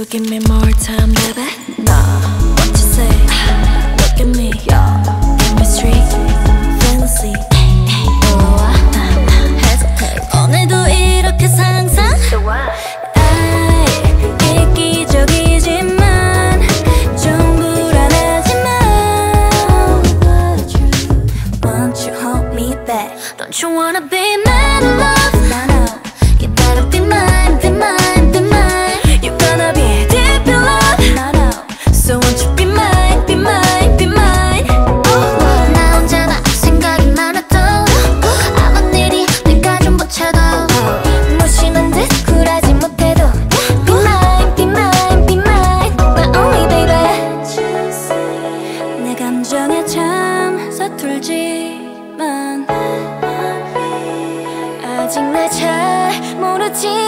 give me more time, baby. Nah, what you say? Look at me, yeah. Chemistry, fantasy. hesitate. 오늘도 이렇게 상상. 이기적이지만 좀 불안하지만 Won't you hold me back? Don't you wanna be my love? You better be mine, be mine, be mine. You're gonna be deep in love. So won't you be mine, be mine, be mine. 나 혼자나 생각이 많아도 아무 일이 내가 좀 벅차도 무심한 듯 굴하지 못해도 Be mine, be mine, be mine. My only baby. 내 감정에 참 서툴지만 아직 날 잘 모르지